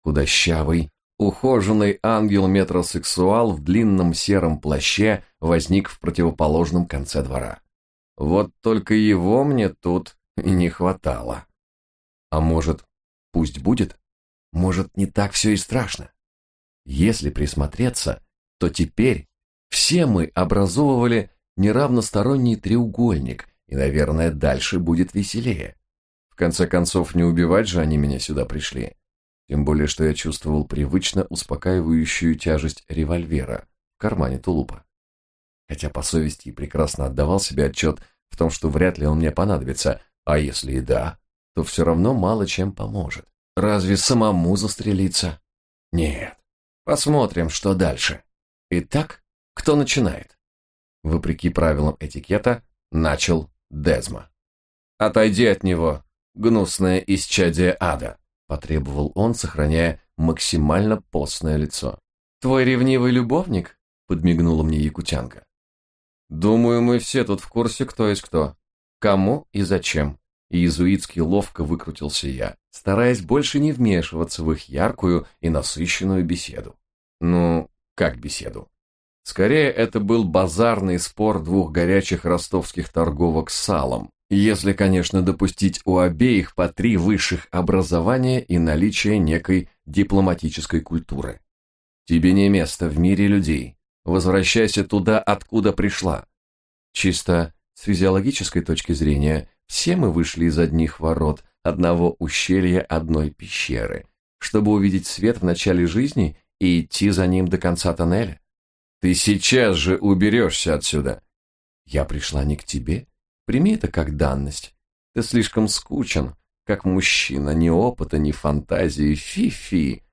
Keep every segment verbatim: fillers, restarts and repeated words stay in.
Худощавый, ухоженный ангел-метросексуал в длинном сером плаще возник в противоположном конце двора. Вот только его мне тут и не хватало. А может, пусть будет? Может, не так все и страшно? Если присмотреться, то теперь все мы образовывали неравносторонний треугольник, и, наверное, дальше будет веселее. В конце концов, не убивать же они меня сюда пришли. Тем более, что я чувствовал привычно успокаивающую тяжесть револьвера в кармане тулупа. Хотя по совести и прекрасно отдавал себе отчет в том, что вряд ли он мне понадобится, а если и да, то все равно мало чем поможет. Разве самому застрелиться? Нет. Посмотрим, что дальше. Итак, кто начинает? Вопреки правилам этикета, начал Дезма. «Отойди от него, гнусное исчадие ада», потребовал он, сохраняя максимально постное лицо. «Твой ревнивый любовник?» подмигнула мне якутянка. «Думаю, мы все тут в курсе, кто есть кто. Кому и зачем». Иезуитски ловко выкрутился я, стараясь больше не вмешиваться в их яркую и насыщенную беседу. Ну, как беседу? Скорее, это был базарный спор двух горячих ростовских торговок с салом, если, конечно, допустить у обеих по три высших образования и наличие некой дипломатической культуры. Тебе не место в мире людей. Возвращайся туда, откуда пришла. Чисто с физиологической точки зрения, все мы вышли из одних ворот, одного ущелья, одной пещеры, чтобы увидеть свет в начале жизни и идти за ним до конца тоннеля. Ты сейчас же уберешься отсюда. Я пришла не к тебе. Прими это как данность. Ты слишком скучен, как мужчина, ни опыта, ни фантазии, фи-фи.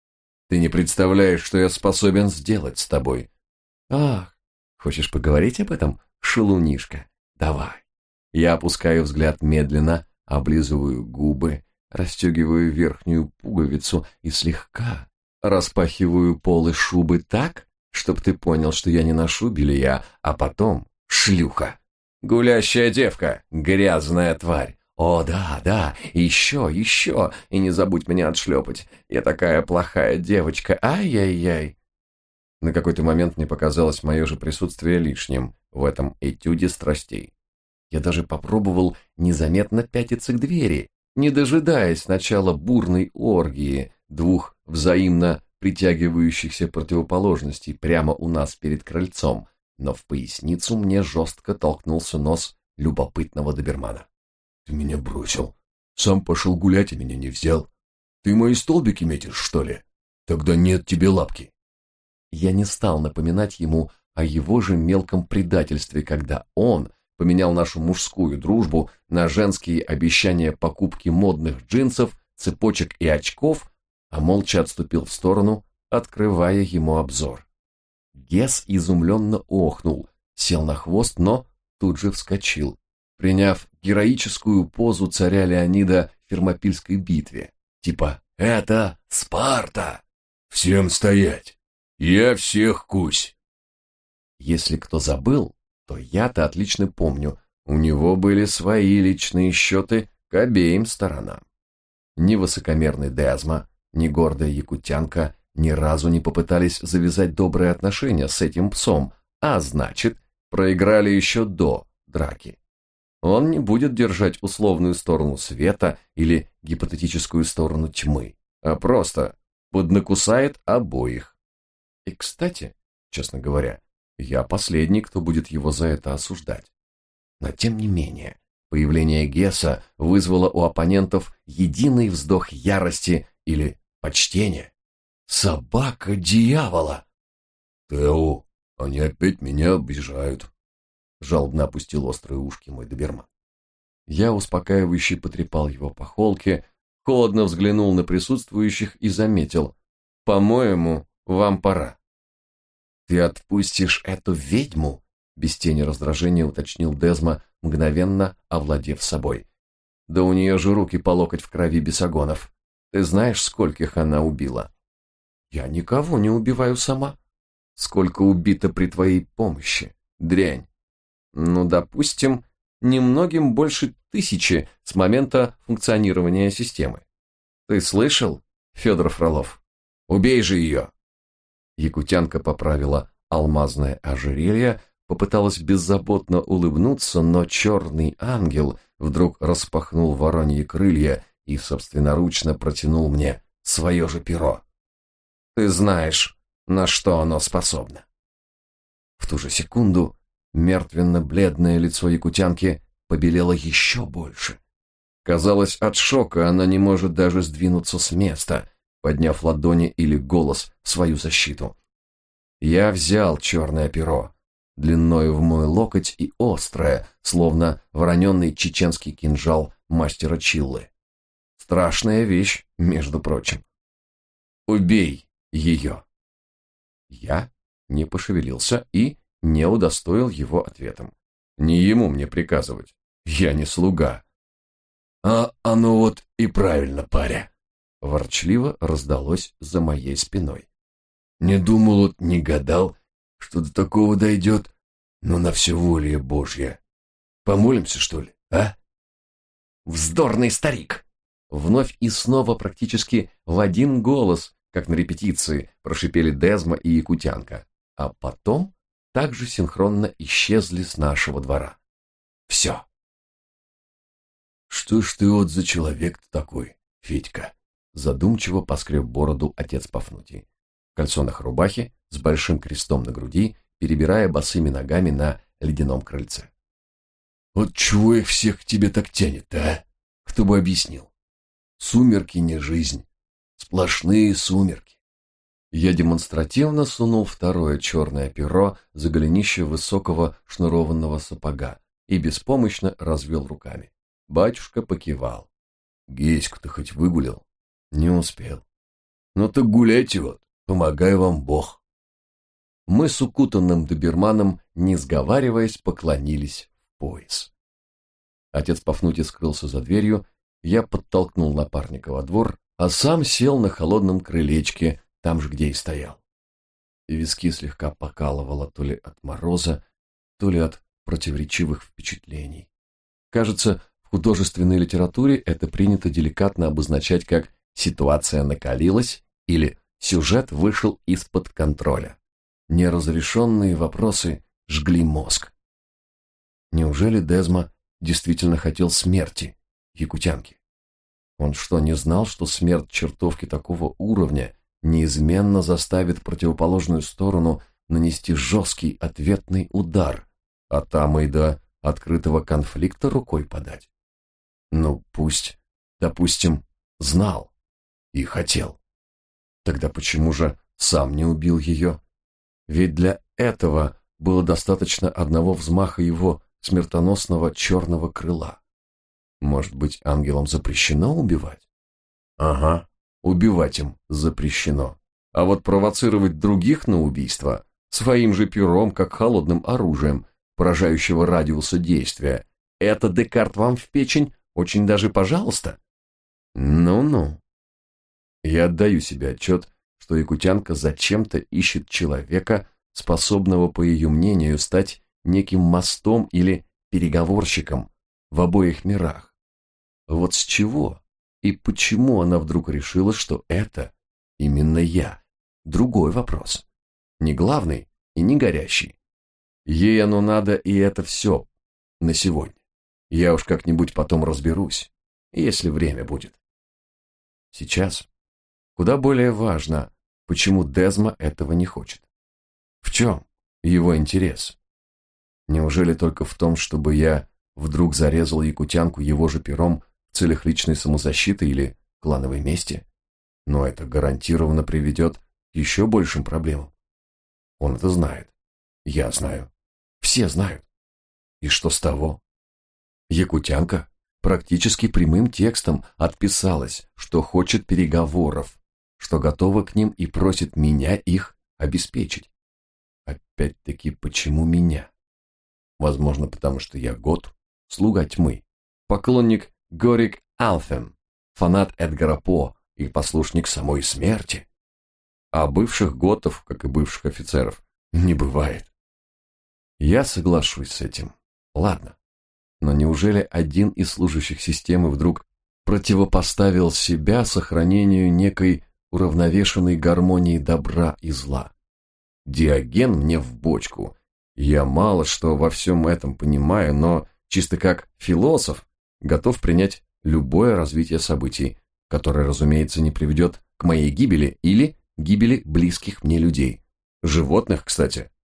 Ты не представляешь, что я способен сделать с тобой. Ах, хочешь поговорить об этом, шалунишка? Давай. Я опускаю взгляд медленно, облизываю губы, расстегиваю верхнюю пуговицу и слегка распахиваю полы шубы так, чтоб ты понял, что я не ношу белья, а потом шлюха. Гулящая девка, грязная тварь. О, да, да, еще, еще, и не забудь меня отшлепать. Я такая плохая девочка, ай-яй-яй. На какой-то момент мне показалось мое же присутствие лишним в этом этюде страстей. Я даже попробовал незаметно пятиться к двери, не дожидаясь начала бурной оргии двух взаимно притягивающихся противоположностей прямо у нас перед крыльцом, но в поясницу мне жестко толкнулся нос любопытного добермана. «Ты меня бросил. Сам пошел гулять, а меня не взял. Ты мои столбики метишь, что ли? Тогда нет тебе лапки». Я не стал напоминать ему о его же мелком предательстве, когда он поменял нашу мужскую дружбу на женские обещания покупки модных джинсов, цепочек и очков, а молча отступил в сторону, открывая ему обзор. Гес изумленно охнул, сел на хвост, но тут же вскочил, приняв героическую позу царя Леонида в Фермопильской битве. Типа «Это Спарта! Всем стоять! Я всех кусь!» Если кто забыл, то я-то отлично помню, у него были свои личные счеты к обеим сторонам. Ни высокомерный Дезма, ни гордая якутянка ни разу не попытались завязать добрые отношения с этим псом, а значит, проиграли еще до драки. Он не будет держать условную сторону света или гипотетическую сторону тьмы, а просто поднакусает обоих. И, кстати, честно говоря, я последний, кто будет его за это осуждать. Но тем не менее, появление Геса вызвало у оппонентов единый вздох ярости или почтения. «Собака дьявола!» «Тео, они опять меня обижают», — жалобно опустил острые ушки мой доберман. Я успокаивающе потрепал его по холке, холодно взглянул на присутствующих и заметил: «По-моему, вам пора». «Ты отпустишь эту ведьму?» — без тени раздражения уточнил Дезма, мгновенно овладев собой. «Да у нее же руки по локоть в крови бесогонов. Ты знаешь, скольких она убила?» «Я никого не убиваю сама». «Сколько убито при твоей помощи, дрянь?» «Ну, допустим, немногим больше тысячи с момента функционирования системы. Ты слышал? Федор Фролов. Убей же ее!» Якутянка поправила алмазное ожерелье, попыталась беззаботно улыбнуться, но черный ангел вдруг распахнул вороньи крылья и собственноручно протянул мне свое же перо. «Ты знаешь, на что оно способно». В ту же секунду мертвенно-бледное лицо якутянки побелело еще больше. Казалось, от шока она не может даже сдвинуться с места, подняв ладони или голос в свою защиту. Я взял черное перо, длиною в мой локоть и острое, словно вороненный чеченский кинжал мастера Чиллы. Страшная вещь, между прочим. «Убей ее!» Я не пошевелился и не удостоил его ответом. Не ему мне приказывать, я не слуга. «А оно вот и правильно, паря!» Ворчливо раздалось за моей спиной. «Не думал, вот не гадал, что до такого дойдет, но на всеволие Божье. Помолимся, что ли, а?» «Вздорный старик!» Вновь и снова практически в один голос, как на репетиции, прошипели Дезма и якутянка, а потом также синхронно исчезли с нашего двора. Все. «Что ж ты вот за человек-то такой, Федька?» Задумчиво поскреб бороду отец Пафнутий. В кальсонах рубахи, с большим крестом на груди, перебирая босыми ногами на ледяном крыльце. «Вот чего их всех к тебе так тянет, а? Кто бы объяснил? Сумерки не жизнь. Сплошные сумерки». Я демонстративно сунул второе черное перо за голенище высокого шнурованного сапога и беспомощно развел руками. Батюшка покивал. «Геську-то хоть выгулял?» Не успел. «Ну так гуляйте вот, помогай вам Бог». Мы с укутанным доберманом, не сговариваясь, поклонились в пояс. Отец Пафнутий скрылся за дверью, я подтолкнул напарника во двор, а сам сел на холодном крылечке, там же, где и стоял. И виски слегка покалывало то ли от мороза, то ли от противоречивых впечатлений. Кажется, в художественной литературе это принято деликатно обозначать как «ситуация накалилась» или «сюжет вышел из-под контроля». Неразрешенные вопросы жгли мозг. Неужели Дезма действительно хотел смерти якутянки? Он что, не знал, что смерть чертовки такого уровня неизменно заставит противоположную сторону нанести жесткий ответный удар, а там и до открытого конфликта рукой подать? Ну, пусть, допустим, знал и хотел. Тогда почему же сам не убил ее? Ведь для этого было достаточно одного взмаха его смертоносного черного крыла. Может быть, ангелам запрещено убивать? Ага, убивать им запрещено. А вот провоцировать других на убийство своим же пером, как холодным оружием, поражающего радиуса действия, это, Декарт, вам в печень очень даже пожалуйста. Ну-ну. Я отдаю себе отчет, что якутянка зачем-то ищет человека, способного, по ее мнению, стать неким мостом или переговорщиком в обоих мирах. Вот с чего и почему она вдруг решила, что это именно я? Другой вопрос. Не главный и не горящий. Ей оно надо, и это все на сегодня. Я уж как-нибудь потом разберусь, если время будет. Сейчас куда более важно, почему Дезма этого не хочет. В чем его интерес? Неужели только в том, чтобы я вдруг зарезал якутянку его же пером в целях личной самозащиты или клановой мести? Но это гарантированно приведет к еще большим проблемам. Он это знает. Я знаю. Все знают. И что с того? Якутянка практически прямым текстом отписалась, что хочет переговоров, что готова к ним и просит меня их обеспечить. Опять-таки, почему меня? Возможно, потому что я Гот, слуга тьмы, поклонник Горик Алфен, фанат Эдгара По и послушник самой смерти. А бывших готов, как и бывших офицеров, не бывает. Я соглашусь с этим. Ладно. Но неужели один из служащих системы вдруг противопоставил себя сохранению некой уравновешенной гармонией добра и зла. Диоген мне в бочку. Я мало что во всем этом понимаю, но чисто как философ готов принять любое развитие событий, которое, разумеется, не приведет к моей гибели или гибели близких мне людей. Животных, кстати,